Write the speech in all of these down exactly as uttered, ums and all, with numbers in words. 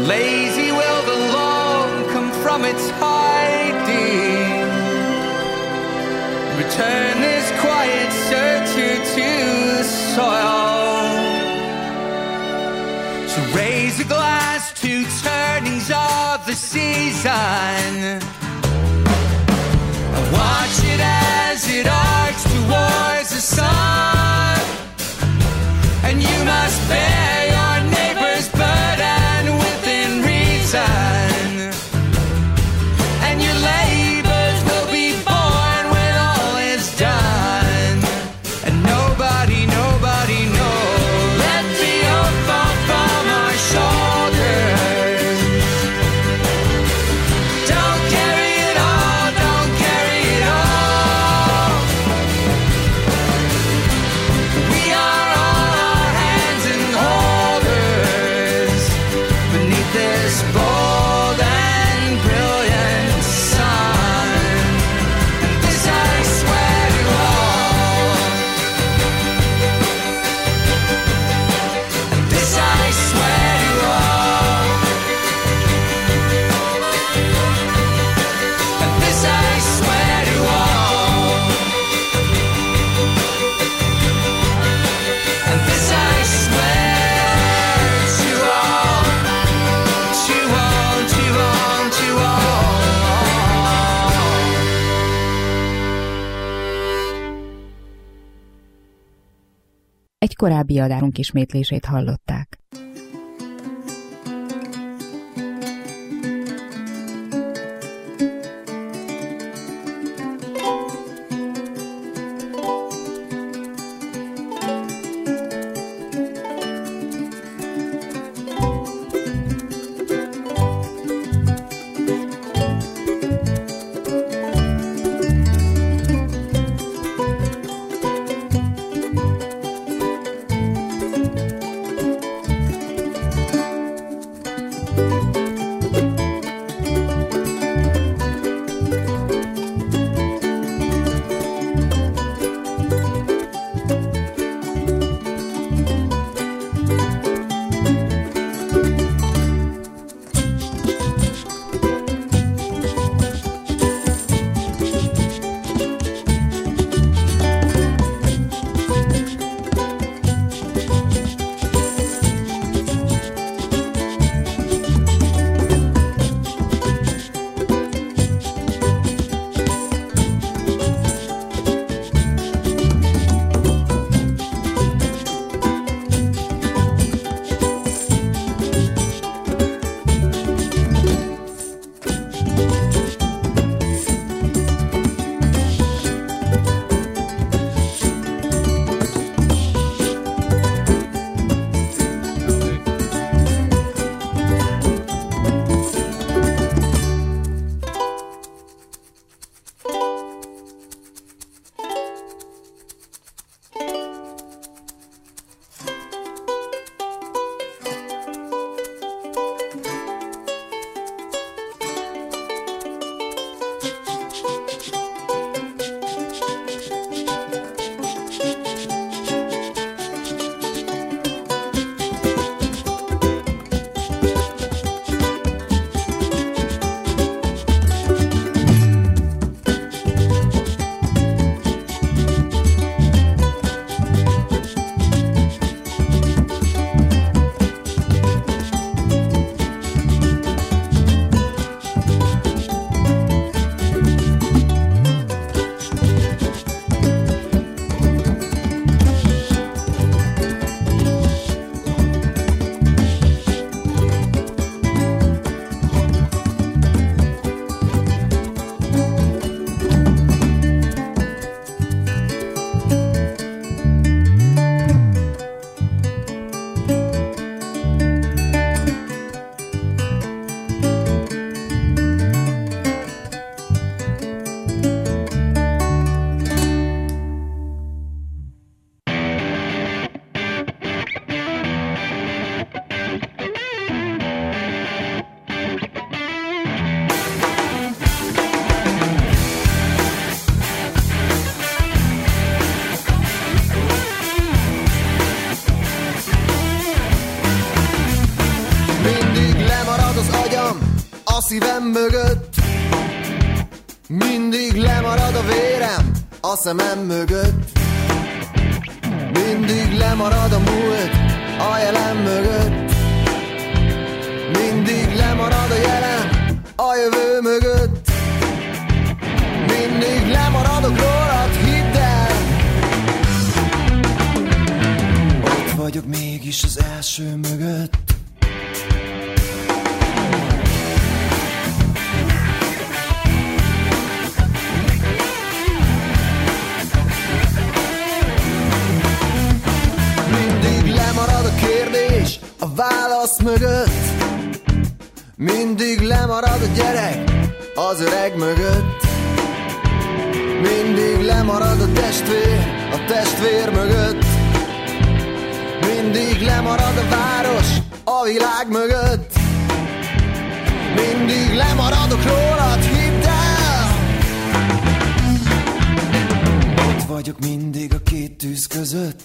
Lazy will the long come from its hiding. Return this quiet searcher to the soil. So raise a glass to turnings of the season. Watch it as it arcs towards the sun. And you must bear your neighbor's burden within reason. And your labors will be born when all is done. And nobody, nobody knows. Let the oath fall from our shoulders. Don't carry it all, don't carry it all. We are all our hands and holders beneath this bold and brilliant sun. And this I swear to all. And this I swear to all. And this I swear to all. And this I swear to all. To all, to all, to all. Egy korábbi adásunk ismétlését hallották. szívem mögött, mindig lemarad a vérem a szemem mögött, mindig lemarad a múlt a jelen mögött, mindig lemarad a jelen a jövő mögött, mindig lemaradok rólad, hidd el. Ott vagyok mégis az első mögött. Mindig lemarad a kérdés a válasz mögött, mindig lemarad a gyerek az öreg mögött, mindig lemarad a testvér a testvér mögött, mindig lemarad a város a világ mögött, mindig lemaradok rólad, hidd el. Ott vagyok mindig a két tűz között.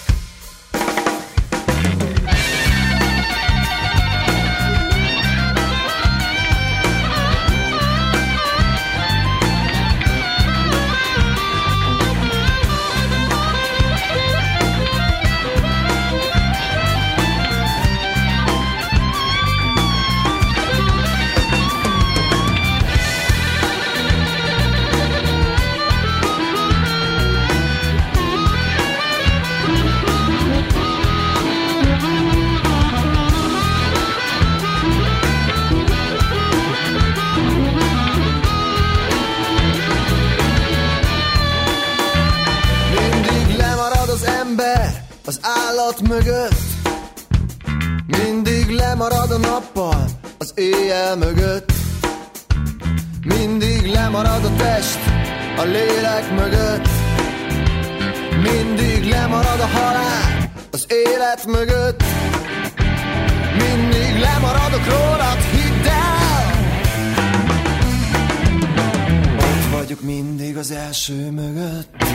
Az állat mögött, mindig lemarad a nappal az éjjel mögött, mindig lemarad a test a lélek mögött, mindig lemarad a halál az élet mögött, mindig lemaradok rólad, hidd el. Ott vagyok mindig az első mögött.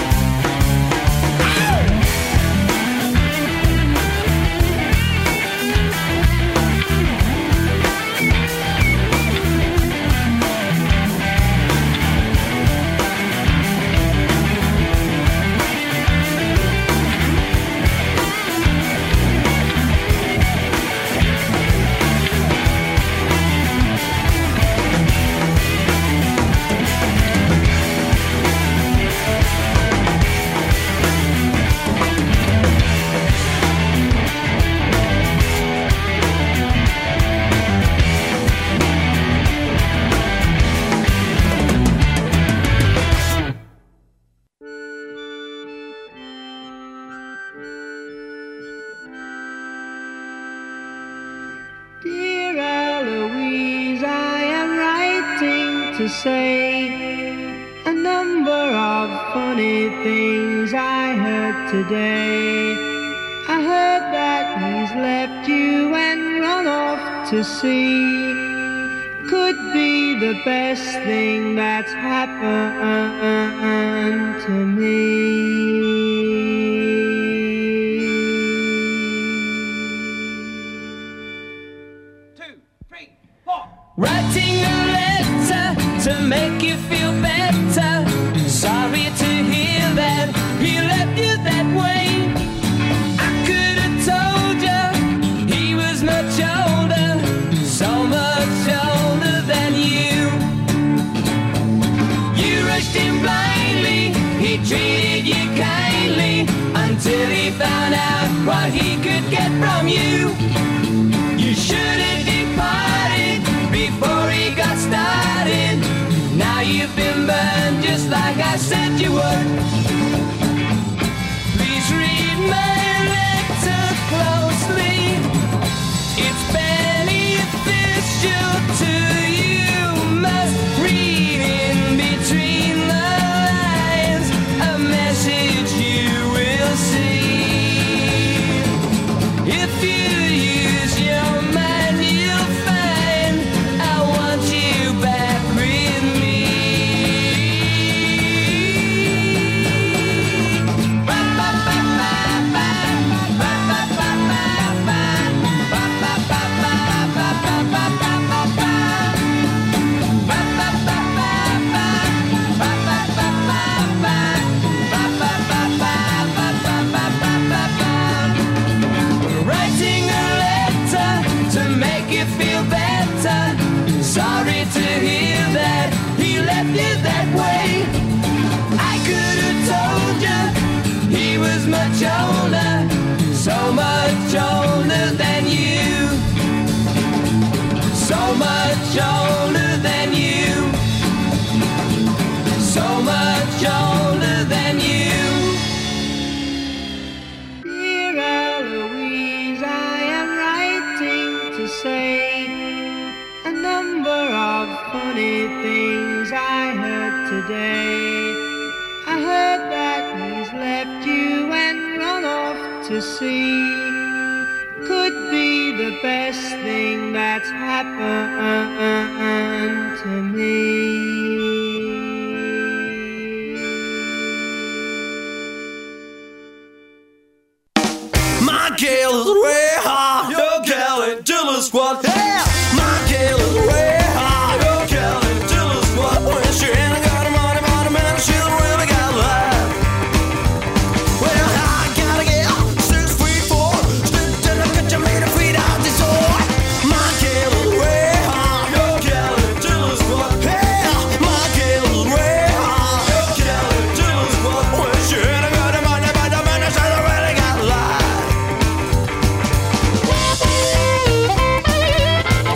To say a number of funny things I heard today. I heard that he's left you and run off to sea. Could be the best thing that's happened to me. Writing a letter to make you feel better. Sorry to hear that he left you that way. I could have told you he was much older, so much older than you. You rushed him blindly, he treated you kindly, until he found out what he could get from you. You should have departed before he got started. Now you've been burned just like I said you would. Please read my letter closely. It's beneficial to you. Must read in between the lines a message you will see. If you use your mind, you'll find I want you back with me. best thing that's happened to me. My gal is way high, your gal ain't jealous squad. Yeah, my gal is way high, your gal ain't jealous squad. When she ain't got the money, money, man, she really got life. Well, I gotta get six feet four, stick to the kitchen, made a feet out the door. My gal is way high, your gal ain't jealous squad. Yeah, my gal is way high, your gal ain't jealous squad. When she ain't got the money, money, man, she really got life.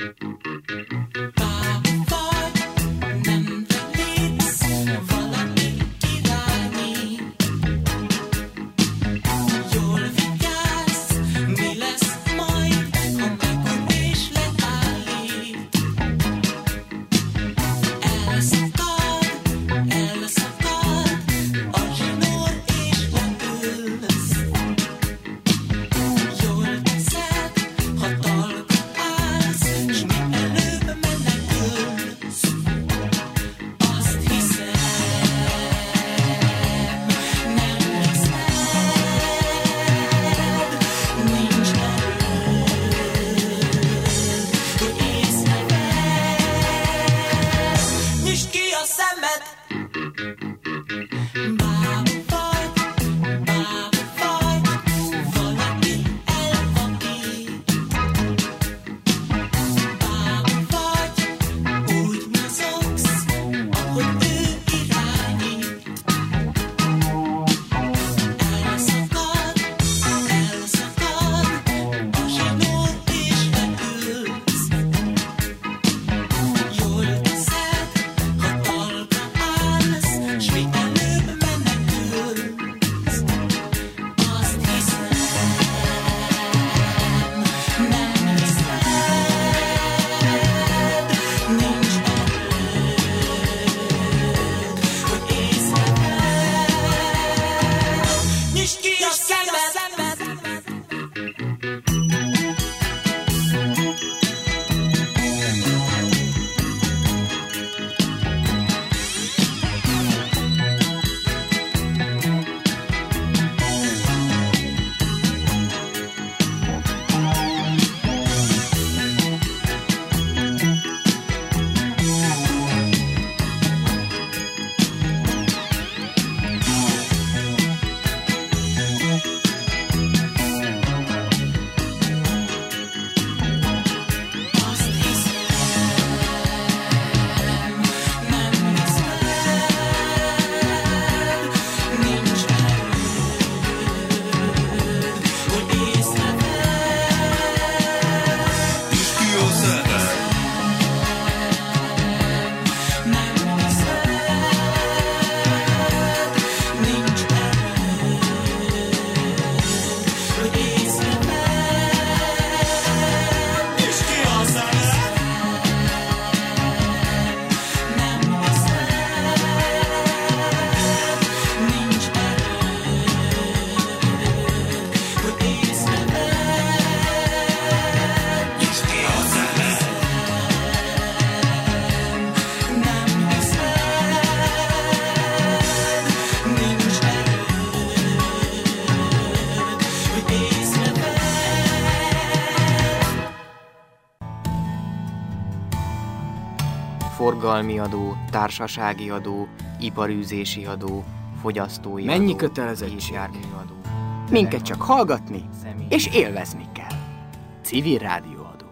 forgalmi adó, társasági adó, iparűzési adó, fogyasztói Mennyi adó, kötelezettség? járműadó. Minket csak hallgatni és élvezni kell. Civil rádióadó.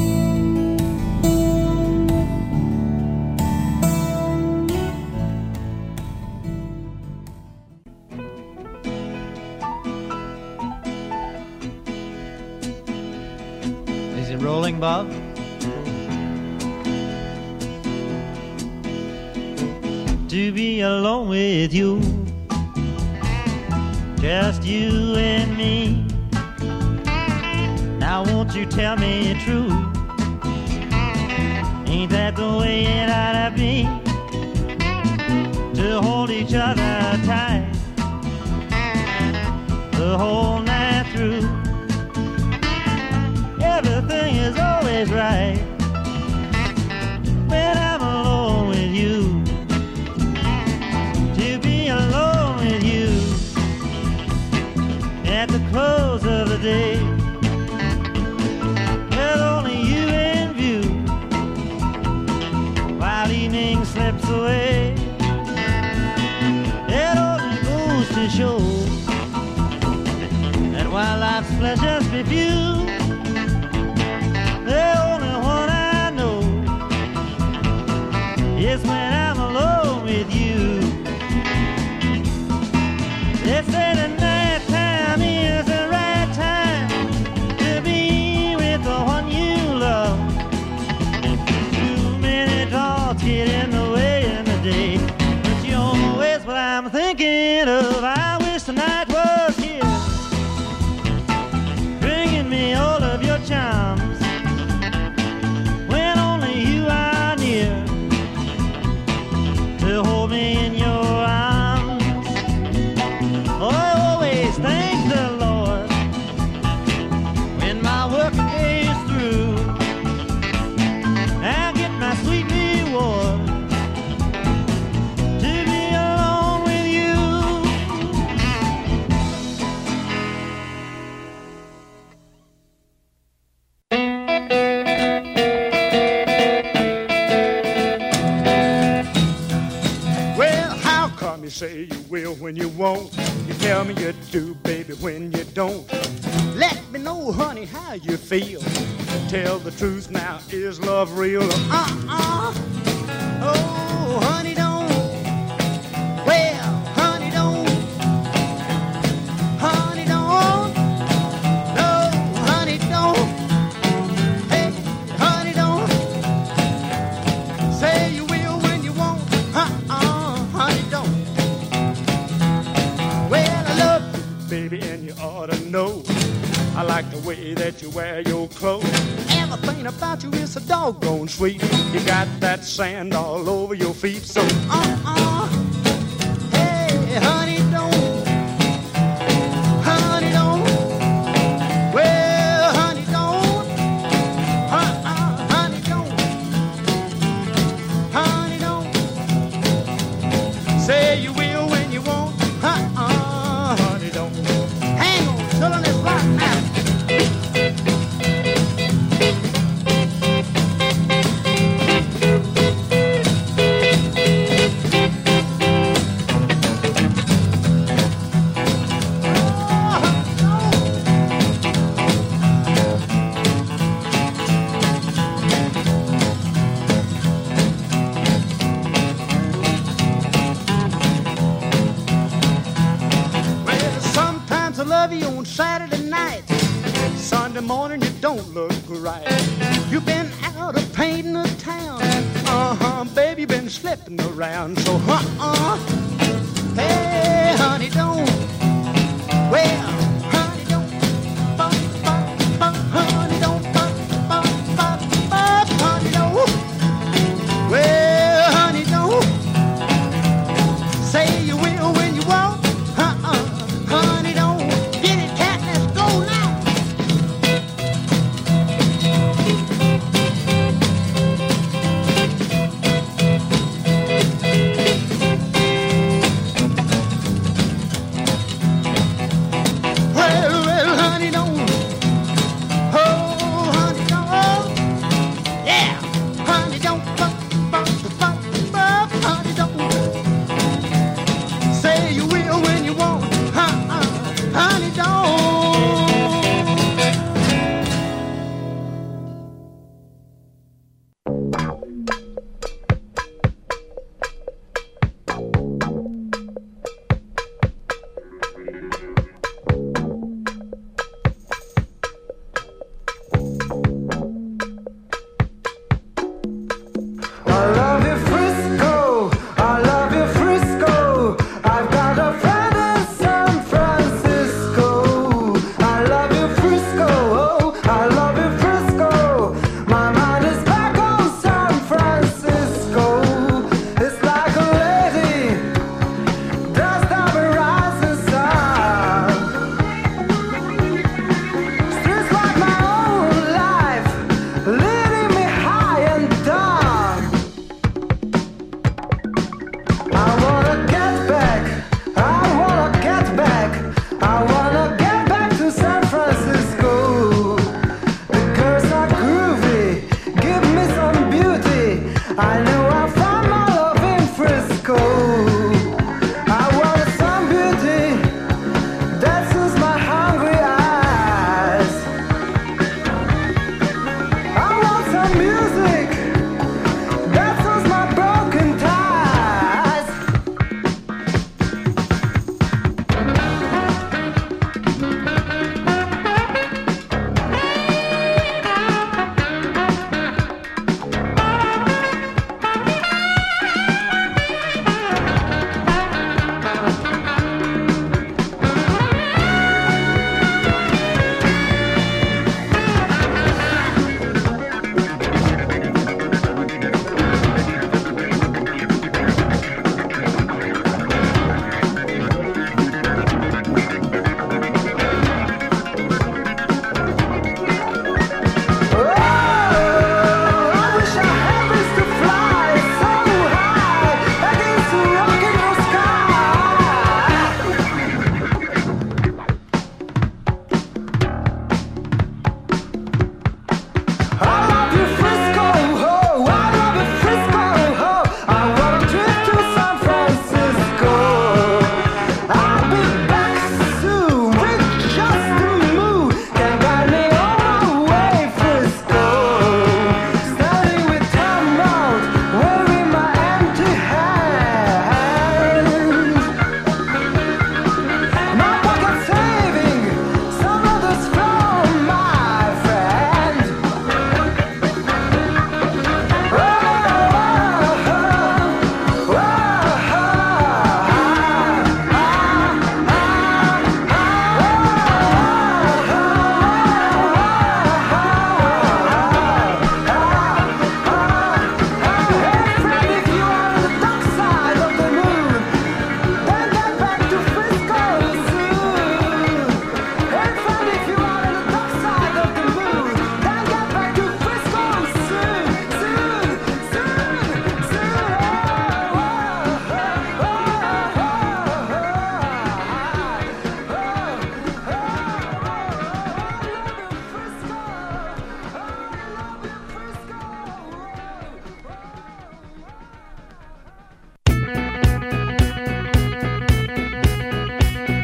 Is it rolling, Bob? To be alone with you, just you and me. Now won't you tell me true? Ain't that the way it ought to be? To hold each other tight the whole night through. Everything is always right when I'm alone with you. To be alone with you at the close of the day, with only you in view, while evening slips away. It only goes to show that while life's pleasures be few, the only one I know is when I'm alone with you. They say the night time is the right time to be with the one you love. I'm thinking of, I wish the night was here, bringing me all of your charms, when only you are near, to hold me in your arms. Oh, I always thank the Lord when my work day is through. I get my sweet reward to be alone with you. Well, how come you say you will when you won't? You tell me you do, baby, when you don't. Let me know, honey, how you feel. Tell the truth now, is love real? Uh-uh. Oh, honey, don't. Well, honey, don't. Honey, don't. No, honey, don't. Hey, honey, don't. Say you will when you won't. Uh-uh, honey, don't. Well, I love you, baby, and you ought to know. I like the way that you wear your clothes. Everything about you is so doggone sweet. You got that sand all over your feet. So, uh-uh. Hey, honey, don't. Honey, don't. Well, honey, don't. Uh-uh, honey, don't. Honey, don't. Say you will when you won't. Uh-uh, honey, don't. Hang on, children, it's rock now. Well, sometimes I love you on Saturday night. Sunday morning you don't look right. You've been out of painting the town. Uh-huh, baby, you've been slipping around. So, uh-uh. Hey,